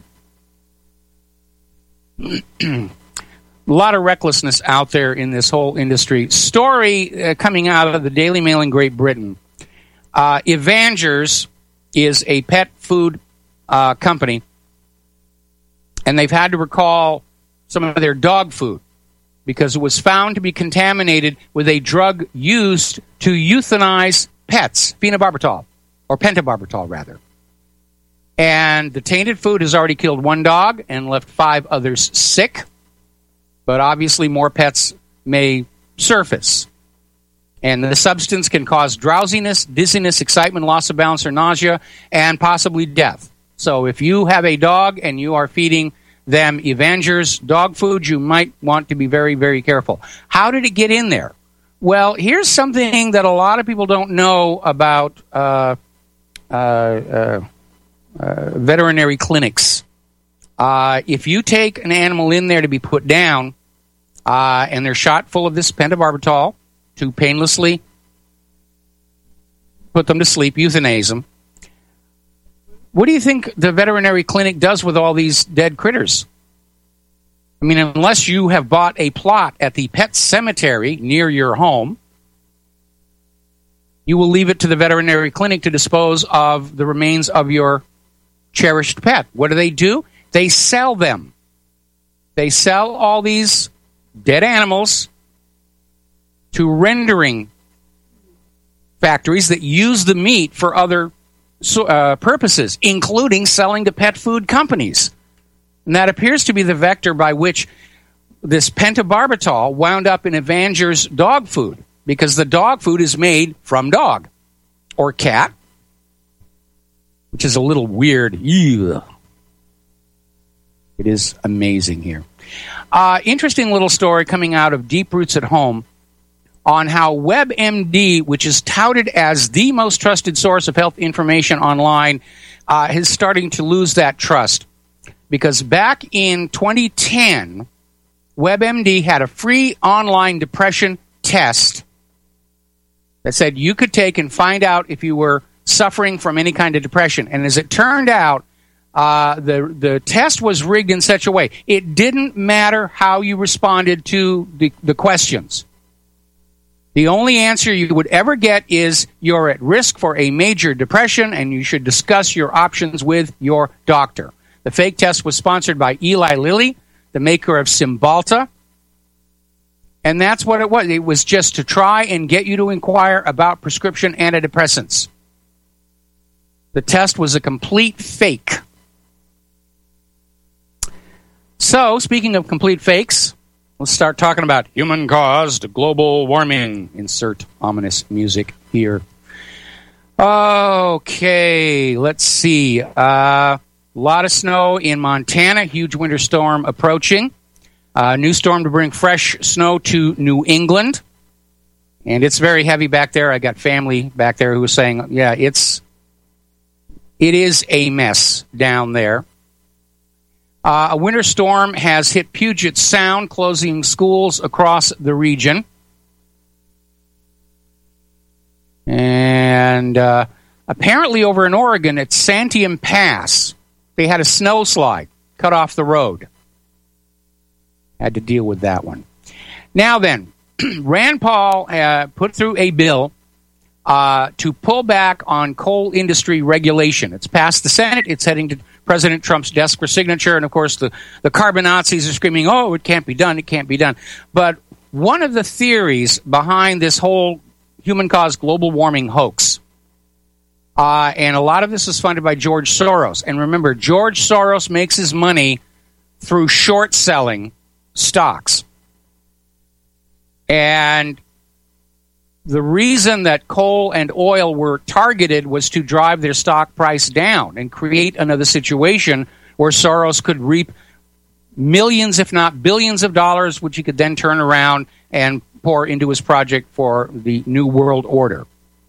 S2: A lot of recklessness out there in this whole industry. Story uh, coming out of the Daily Mail in Great Britain. Uh, Evangers is a pet food uh, company, and they've had to recall some of their dog food because it was found to be contaminated with a drug used to euthanize pets, phenobarbital, or pentobarbital, rather. And the tainted food has already killed one dog and left five others sick. But obviously more pets may surface. And the substance can cause drowsiness, dizziness, excitement, loss of balance or nausea, and possibly death. So if you have a dog and you are feeding them Evangers dog food, you might want to be very, very careful. How did it get in there? Well, here's something that a lot of people don't know about uh, uh, uh, uh, veterinary clinics. Uh, if you take an animal in there to be put down, uh, and they're shot full of this pentobarbital to painlessly put them to sleep, euthanize them, what do you think the veterinary clinic does with all these dead critters? I mean, unless you have bought a plot at the pet cemetery near your home, you will leave it to the veterinary clinic to dispose of the remains of your cherished pet. What do they do? They sell them. They sell all these dead animals to rendering factories that use the meat for other uh, purposes, including selling to pet food companies. And that appears to be the vector by which this pentobarbital wound up in Evanger's dog food, because the dog food is made from dog or cat, which is a little weird. Ew. It is amazing here. Uh, interesting little story coming out of Deep Roots at Home on how WebMD, which is touted as the most trusted source of health information online, uh, is starting to lose that trust. Because back in twenty ten, WebMD had a free online depression test that said you could take and find out if you were suffering from any kind of depression. And as it turned out, uh, the the test was rigged in such a way it didn't matter how you responded to the, the questions. The only answer you would ever get is you're at risk for a major depression and you should discuss your options with your doctor. The fake test was sponsored by Eli Lilly, the maker of Cymbalta. And that's what it was. It was just to try and get you to inquire about prescription antidepressants. The test was a complete fake. So, speaking of complete fakes, let's start talking about human-caused global warming. Insert ominous music here. Okay, let's see. A uh, lot of snow in Montana, huge winter storm approaching. Uh, new storm to bring fresh snow to New England. And it's very heavy back there. I got family back there who was saying, yeah, it's, it is a mess down there. Uh, a winter storm has hit Puget Sound, closing schools across the region. And uh, apparently over in Oregon at Santiam Pass, they had a snow slide cut off the road. Had to deal with that one. Now then, Rand Paul uh, put through a bill uh, to pull back on coal industry regulation. It's passed the Senate. It's heading to President Trump's desk for signature. And, of course, the, the carbon Nazis are screaming, oh, it can't be done, it can't be done. But one of the theories behind this whole human-caused global warming hoax, uh, and a lot of this is funded by George Soros. And remember, George Soros makes his money through short selling stocks. And the reason that coal and oil were targeted was to drive their stock price down and create another situation where Soros could reap millions, if not billions of dollars, which he could then turn around and pour into his project for the New World Order.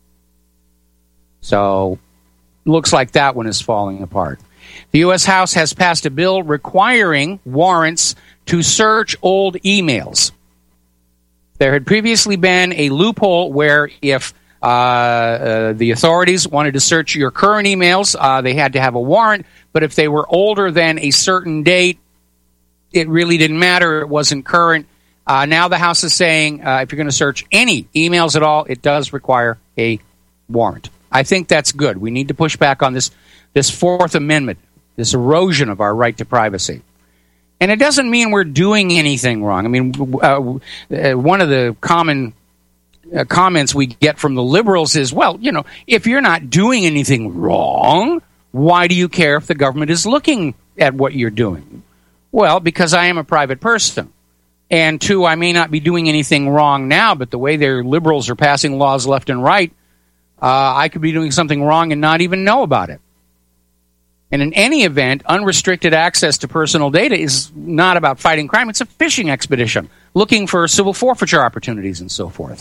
S2: So, looks like that one is falling apart. The U S House has passed a bill requiring warrants to search old emails. There had previously been a loophole where if uh, uh, the authorities wanted to search your current emails, uh, they had to have a warrant. But if they were older than a certain date, it really didn't matter. It wasn't current. Uh, now the House is saying uh, if you're going to search any emails at all, it does require a warrant. I think that's good. We need to push back on this, this Fourth Amendment, this erosion of our right to privacy. And it doesn't mean we're doing anything wrong. I mean, uh, one of the common uh, comments we get from the liberals is, well, you know, if you're not doing anything wrong, why do you care if the government is looking at what you're doing? Well, because I am a private person. And two, I may not be doing anything wrong now, but the way their liberals are passing laws left and right, uh, I could be doing something wrong and not even know about it. And in any event, unrestricted access to personal data is not about fighting crime. It's a fishing expedition, looking for civil forfeiture opportunities and so forth.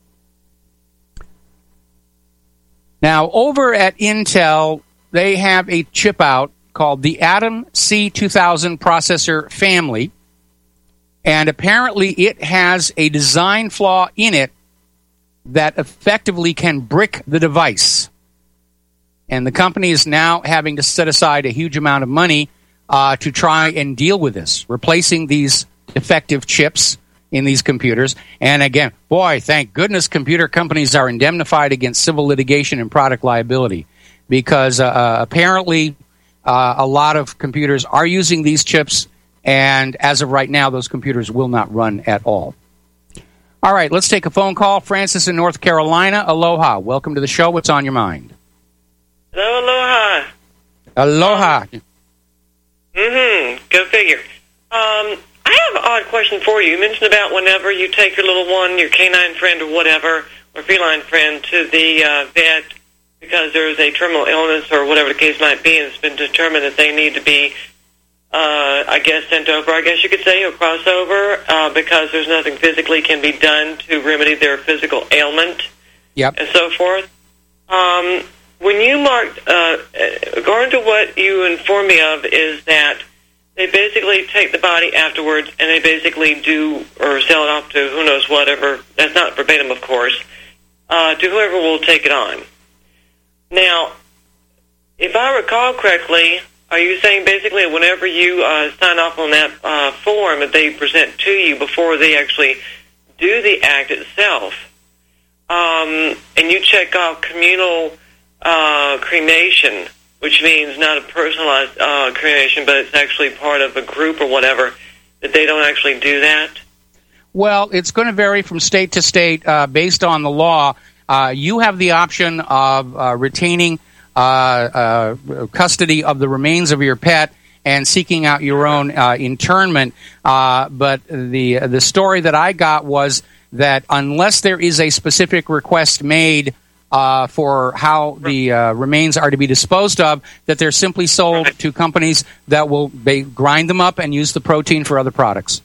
S2: Now, over at Intel, they have a chip out called the Atom C two thousand processor family. And apparently it has a design flaw in it that effectively can brick the device. And the company is now having to set aside a huge amount of money uh, to try and deal with this, replacing these defective chips in these computers. And again, boy, thank goodness computer companies are indemnified against civil litigation and product liability, because uh, uh, apparently uh, a lot of computers are using these chips, and as of right now, those computers will not run at all. All right, let's take a phone call. Francis in North Carolina. Aloha. Welcome to the show. What's on your mind?
S19: Hello, aloha.
S2: Aloha.
S19: Mm-hmm. Go figure. Um, I have an odd question for you. You mentioned about whenever you take your little one, your canine friend or whatever, or feline friend, to the uh, vet because there's a terminal illness or whatever the case might be, and it's been determined that they need to be, uh, I guess, sent over, I guess you could say, or crossover, uh, because there's nothing physically can be done to remedy their physical ailment,
S2: yep,
S19: and so forth. Um... When you marked, uh, according to what you informed me of, is that they basically take the body afterwards and they basically do or sell it off to who knows whatever. That's not verbatim, of course, uh, to whoever will take it on. Now, if I recall correctly, are you saying basically whenever you uh, sign off on that uh, form that they present to you before they actually do the act itself, um, and you check off communal uh, cremation, which means not a personalized uh, cremation, but it's actually part of a group or whatever, that they don't actually do that?
S2: Well, it's going to vary from state to state uh, based on the law. Uh, you have the option of uh, retaining uh, uh, custody of the remains of your pet and seeking out your own uh, internment. Uh, but the the story that I got was that unless there is a specific request made uh, for how the uh, remains are to be disposed of, that they're simply sold to companies that will they grind them up and use the protein for other products.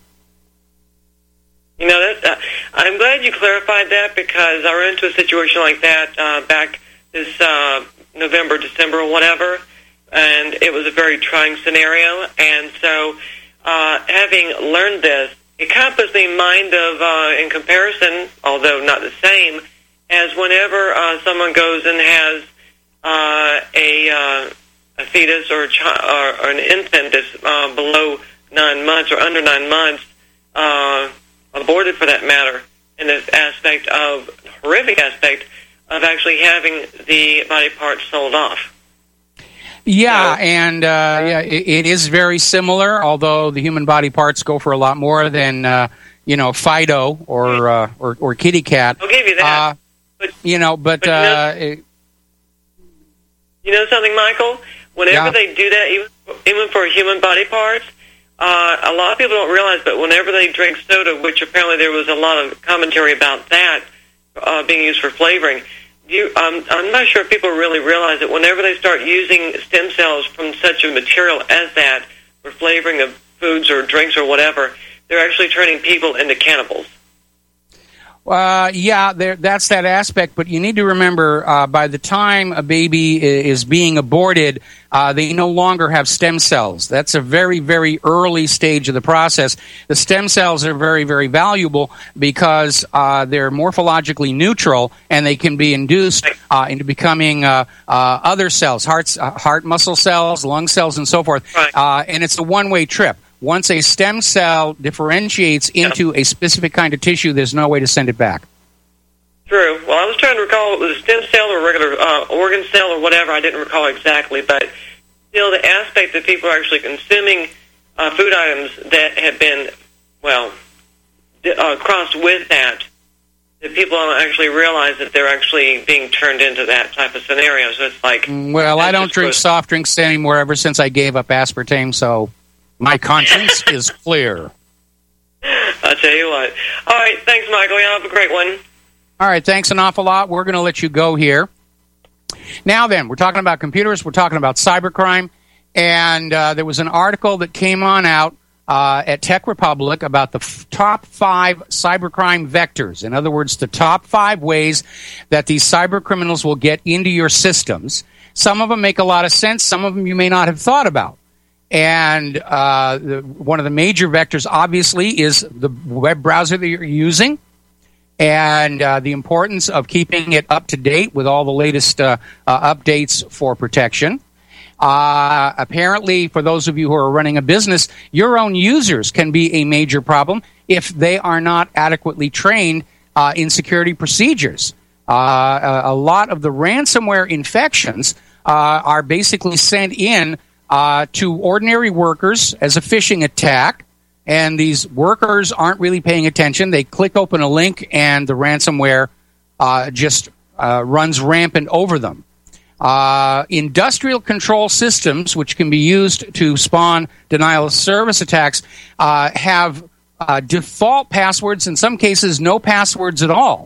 S19: You know, that, uh, I'm glad you clarified that, because I ran into a situation like that uh, back this uh, November, December, or whatever, and it was a very trying scenario. And so, uh, having learned this, it kind of puts me in mind of, uh, in comparison, although not the same, as whenever uh, someone goes and has uh, a, uh, a fetus or, a chi- or, or an infant that's uh, below nine months or under nine months, uh, aborted for that matter, in this aspect of, horrific aspect, of actually having the body parts sold off.
S2: Yeah, and uh, yeah, it, it is very similar, although the human body parts go for a lot more than, uh, you know, Fido or, uh, or or kitty cat.
S19: I'll give you that.
S2: Uh, but, you know, but...
S19: but you,
S2: uh,
S19: know,
S2: it,
S19: you know something, Michael? Whenever
S2: yeah.
S19: they do that, even, even for human body parts, Uh, a lot of people don't realize, but whenever they drink soda, which apparently there was a lot of commentary about that uh, being used for flavoring, you, um, I'm not sure if people really realize that whenever they start using stem cells from such a material as that for flavoring of foods or drinks or whatever, they're actually turning people into cannibals.
S2: Uh, yeah, there, that's that aspect, but you need to remember, uh, by the time a baby is being aborted, uh, they no longer have stem cells. That's a very, very early stage of the process. The stem cells are very, very valuable because uh, they're morphologically neutral, and they can be induced uh, into becoming uh, uh, other cells, hearts, uh, heart muscle cells, lung cells, and so forth. Uh, and it's a one-way trip. Once a stem cell differentiates into a specific kind of tissue, there's no way to send it back.
S19: True. Well, I was trying to recall if it was a stem cell or a regular uh, organ cell or whatever. I didn't recall exactly, but still the aspect that people are actually consuming uh, food items that have been, well, uh, crossed with that, that people don't actually realize that they're actually being turned into that type of scenario. So it's like...
S2: Well, I don't drink gross. soft drinks anymore ever since I gave up aspartame, so... my conscience is clear.
S19: I'll tell you what. All right, thanks, Michael. You have a great one.
S2: All right, thanks an awful lot. We're going to let you go here. Now then, we're talking about computers. We're talking about cybercrime. And uh, there was an article that came on out uh, at Tech Republic about the f- top five cybercrime vectors. In other words, the top five ways that these cyber criminals will get into your systems. Some of them make a lot of sense. Some of them you may not have thought about. And uh, the, one of the major vectors, obviously, is the web browser that you're using, and uh, the importance of keeping it up to date with all the latest uh, uh, updates for protection. Uh, apparently, for those of you who are running a business, your own users can be a major problem if they are not adequately trained uh, in security procedures. Uh, a, a lot of the ransomware infections uh, are basically sent in Uh, to ordinary workers as a phishing attack, and these workers aren't really paying attention. They click open a link, and the ransomware uh, just uh, runs rampant over them. Uh, industrial control systems, which can be used to spawn denial of service attacks, uh, have uh, default passwords, in some cases no passwords at all.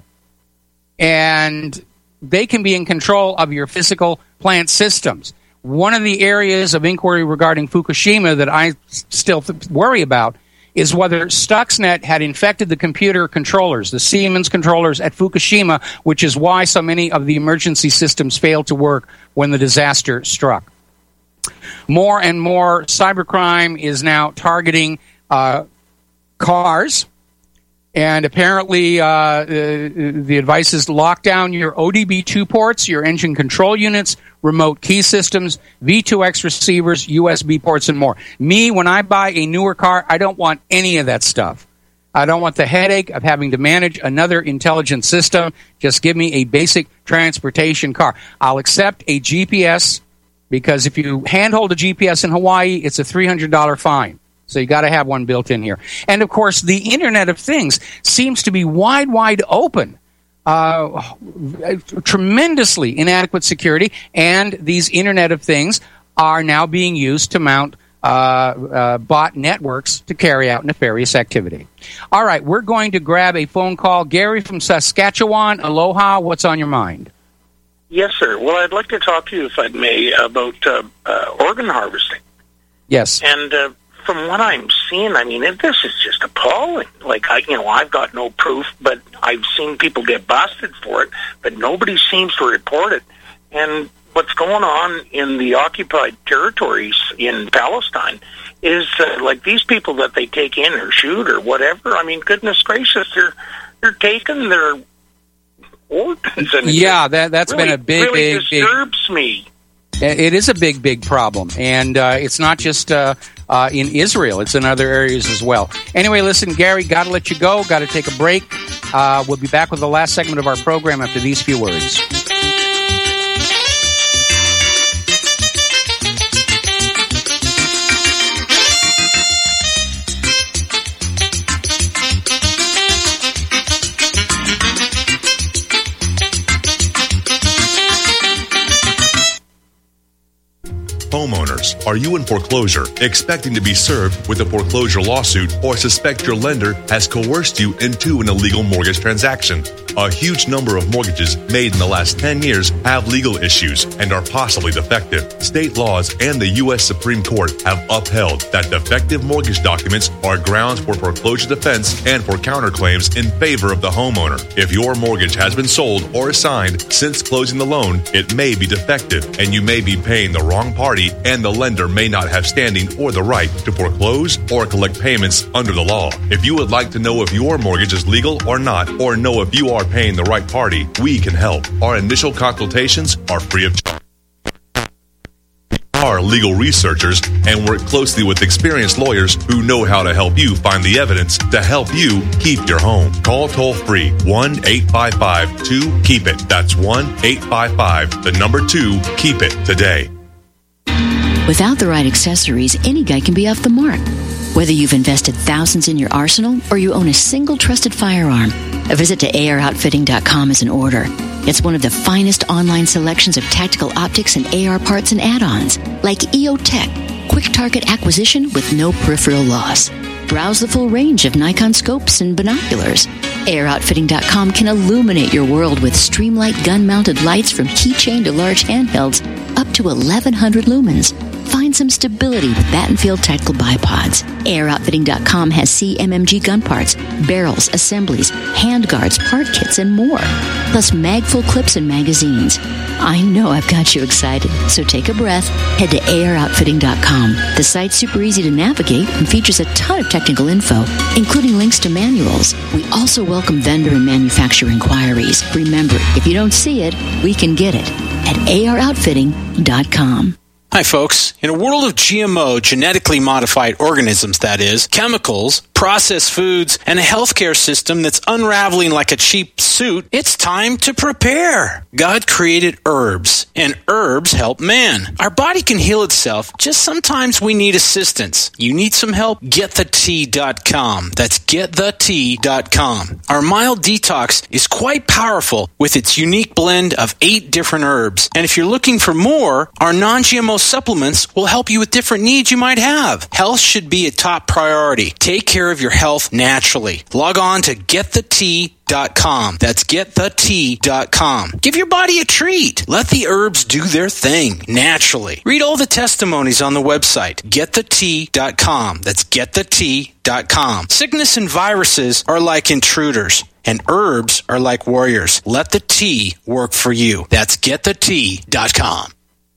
S2: And they can be in control of your physical plant systems. One of the areas of inquiry regarding Fukushima that I still th- worry about is whether Stuxnet had infected the computer controllers, the Siemens controllers at Fukushima, which is why so many of the emergency systems failed to work when the disaster struck. More and more cybercrime is now targeting uh, cars. And apparently, uh, the, the advice is lock down your O D B two ports, your engine control units, remote key systems, V two X receivers, U S B ports, and more. Me, when I buy a newer car, I don't want any of that stuff. I don't want the headache of having to manage another intelligent system. Just give me a basic transportation car. I'll accept a G P S, because if you handhold a G P S in Hawaii, it's a three hundred dollars fine. So you got to have one built in here. And, of course, the Internet of Things seems to be wide, wide open. Uh, tremendously inadequate security, and these Internet of Things are now being used to mount uh, uh, bot networks to carry out nefarious activity. All right, we're going to grab a phone call. Gary from Saskatchewan, aloha, what's on your mind?
S4: Yes, sir. Well, I'd like to talk to you, if I may, about uh, uh, organ harvesting.
S2: Yes.
S4: And uh, from what I'm seeing, I mean, it, this is just appalling. Like, I, you know, I've got no proof, but I've seen people get busted for it, but nobody seems to report it. And what's going on in the occupied territories in Palestine is uh, like these people that they take in or shoot or whatever. I mean, goodness gracious, they're they're taking their organs. And
S2: yeah, that that's
S4: really,
S2: been a big,
S4: really
S2: big,
S4: disturbs
S2: big,
S4: me.
S2: It is a big, big problem, and uh, it's not just uh, uh, in Israel; it's in other areas as well. Anyway, listen, Gary, got to let you go. Got to take a break. Uh, we'll be back with the last segment of our program after these few words.
S10: Homeowners, are you in foreclosure, expecting to be served with a foreclosure lawsuit, or suspect your lender has coerced you into an illegal mortgage transaction? A huge number of mortgages made in the last ten years have legal issues and are possibly defective. State laws and the U S Supreme Court have upheld that defective mortgage documents are grounds for foreclosure defense and for counterclaims in favor of the homeowner. If your mortgage has been sold or assigned since closing the loan, it may be defective and you may be paying the wrong party, and the lender may not have standing or the right to foreclose or collect payments under the law. If you would like to know if your mortgage is legal or not, or know if you are paying the right party, we can help. Our initial consultations are free of charge. We are legal researchers and work closely with experienced lawyers who know how to help you find the evidence to help you keep your home. Call toll free one eight five five two keep it. That's one eight five five, the number two, keep it today.
S20: Without the right accessories, any guy can be off the mark. Whether you've invested thousands in your arsenal or you own a single trusted firearm, a visit to A R outfitting dot com is in order. It's one of the finest online selections of tactical optics and A R parts and add-ons, like E O Tech, quick target acquisition with no peripheral loss. Browse the full range of Nikon scopes and binoculars. A R outfitting dot com can illuminate your world with Streamlight gun-mounted lights from keychain to large handhelds up to eleven hundred lumens. Find some stability with Battenfield Tactical Bipods. A R outfitting dot com has C M M G gun parts, barrels, assemblies, handguards, part kits, and more. Plus mag-full clips and magazines. I know I've got you excited, so take a breath. Head to A R outfitting dot com. The site's super easy to navigate and features a ton of technical info, including links to manuals. We also welcome vendor and manufacturer inquiries. Remember, if you don't see it, we can get it at A R outfitting dot com.
S21: Hi, folks. In a world of G M O, genetically modified organisms, that is, chemicals, processed foods, and a healthcare system that's unraveling like a cheap suit, it's time to prepare. God created herbs, and herbs help man. Our body can heal itself, just sometimes we need assistance. You need some help? get the tea dot com. That's get the tea dot com. Our mild detox is quite powerful with its unique blend of eight different herbs. And if you're looking for more, our non-G M O supplements will help you with different needs you might have. Health should be a top priority. Take care of your health naturally. Log on to get the tea dot com. That's get the tea dot com. Give your body a treat. Let the herbs do their thing naturally. Read all the testimonies on the website, get the tea dot com. That's get the tea dot com. Sickness and viruses are like intruders, and herbs are like warriors. Let the tea work for you. That's get the tea dot com.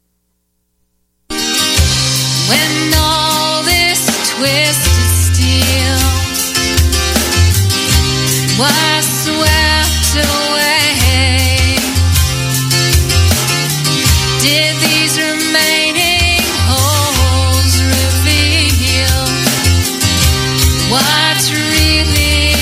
S9: When all this twisted steel was swept away, did these remaining holes reveal what's really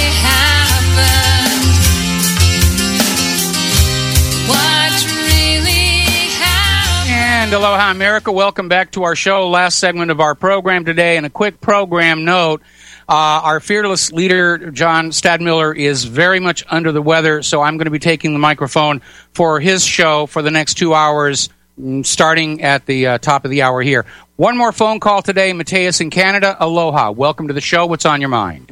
S2: And aloha, America. Welcome back to our show. Last segment of our program today. And a quick program note. Uh, our fearless leader, John Stadmiller, is very much under the weather, so I'm going to be taking the microphone for his show for the next two hours, starting at the uh, top of the hour here. One more phone call today. Mateus in Canada. Aloha. Welcome to the show. What's on your mind?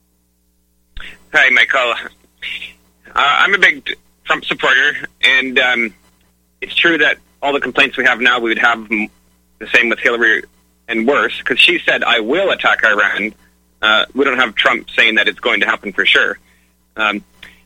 S3: Hi, Michael. Uh, I'm a big Trump supporter, and um, it's true that all the complaints we have now, we would have the same with Hillary and worse, because she said, I will attack Iran. Uh, we don't have Trump saying that it's going to happen for sure. Um,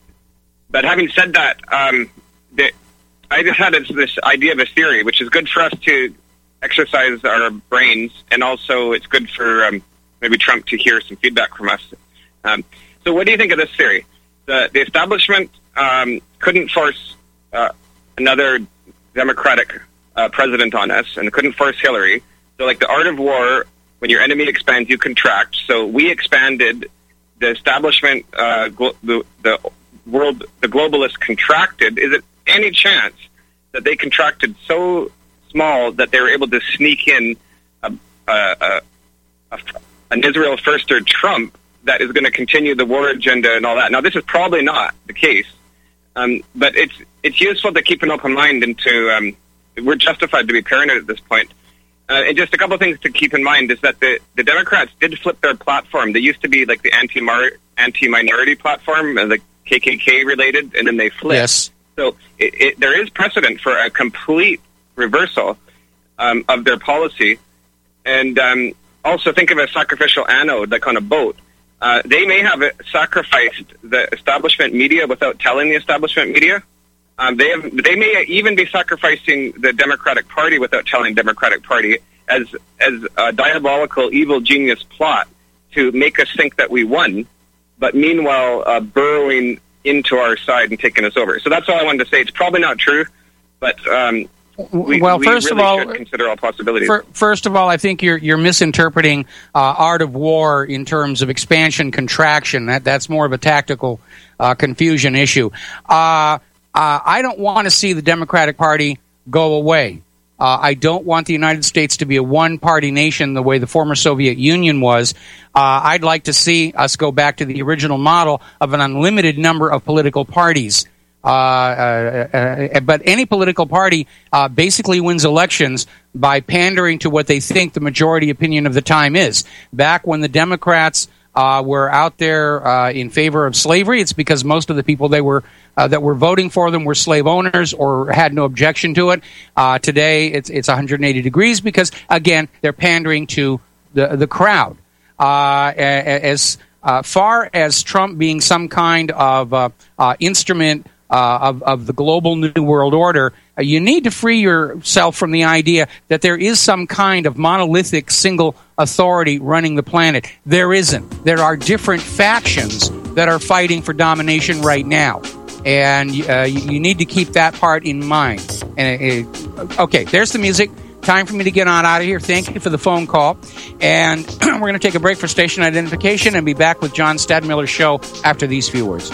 S3: but having said that, um, the, I just had this, this idea of a theory, which is good for us to exercise our brains, and also it's good for um, maybe Trump to hear some feedback from us. Um, so what do you think of this theory? The, the establishment um, couldn't force uh, another Democratic uh, president on us, and couldn't force Hillary. So like the art of war, when your enemy expands, you contract. So we expanded, the establishment, uh, glo- the, the world, the globalists contracted. Is it any chance that they contracted so small that they were able to sneak in a, a, a, a, an Israel firster Trump that is going to continue the war agenda and all that? Now, this is probably not the case, um, but it's it's useful to keep an open mind into. Um, we're justified to be paranoid at this point. Uh, and just a couple of things to keep in mind is that the, the Democrats did flip their platform. They used to be like the anti-mar- anti-minority platform, uh, the K K K related, and then they flipped.
S2: Yes.
S3: So it, it, there is precedent for a complete reversal um, of their policy. And um, also think of a sacrificial anode, like on a boat. Uh, they may have sacrificed the establishment media without telling the establishment media. Um, they have, they may even be sacrificing the Democratic Party without telling the Democratic Party as as a diabolical, evil genius plot to make us think that we won, but meanwhile uh, burrowing into our side and taking us over. So that's all I wanted to say. It's probably not true, but um, we,
S2: well,
S3: we
S2: first
S3: really
S2: of all,
S3: should consider all possibilities.
S2: For, first of all, I think you're you're misinterpreting uh, art of war in terms of expansion contraction. That that's more of a tactical uh, confusion issue. Uh, Uh, I don't want to see the Democratic Party go away. Uh, I don't want the United States to be a one-party nation the way the former Soviet Union was. Uh, I'd like to see us go back to the original model of an unlimited number of political parties. Uh, uh, uh, but any political party uh, basically wins elections by pandering to what they think the majority opinion of the time is. Back when the Democrats uh, were out there uh, in favor of slavery, it's because most of the people they were Uh, that were voting for them were slave owners or had no objection to it. Uh, today, it's it's one hundred eighty degrees because, again, they're pandering to the the crowd. Uh, as uh, far as Trump being some kind of uh, uh, instrument uh, of, of the global New World Order, uh, you need to free yourself from the idea that there is some kind of monolithic single authority running the planet. There isn't. There are different factions that are fighting for domination right now. And uh, you, you need to keep that part in mind. And it, it, okay, there's the music. Time for me to get on out of here. Thank you for the phone call. And we're going to take a break for station identification and be back with John Stadmiller's show after these few words.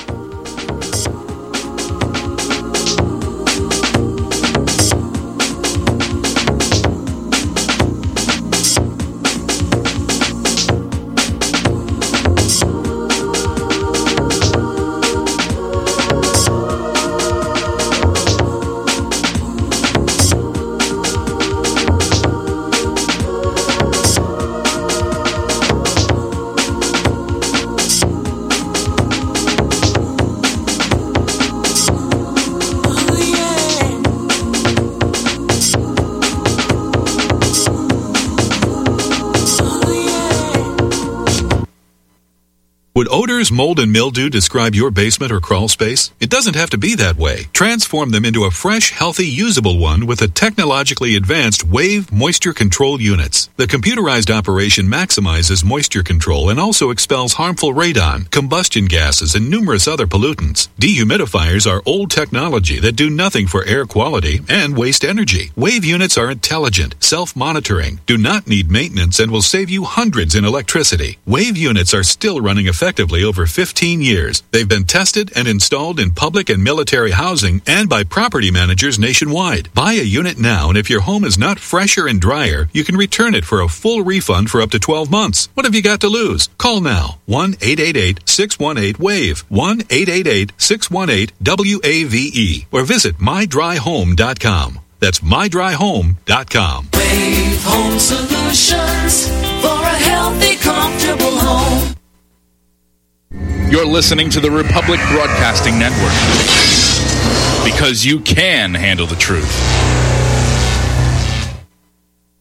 S13: Would odors, mold, and mildew describe your basement or crawl space? It doesn't have to be that way. Transform them into a fresh, healthy, usable one with the technologically advanced Wave Moisture Control Units. The computerized operation maximizes moisture control and also expels harmful radon, combustion gases, and numerous other pollutants. Dehumidifiers are old technology that do nothing for air quality and waste energy. Wave units are intelligent, self-monitoring, do not need maintenance, and will save you hundreds in electricity. Wave units are still running effectively effectively over fifteen years. They've been tested and installed in public and military housing and by property managers nationwide. Buy a unit now, and if your home is not fresher and drier, you can return it for a full refund for up to twelve months. What have you got to lose? Call now. one eight eight eight, six one eight, WAVE. one eight eight eight, six one eight, W A V E. Or visit my dry home dot com. That's my dry home dot com.
S9: Wave Home Solutions for a healthy, comfortable home.
S5: You're listening to the Republic Broadcasting Network, because you can handle the truth.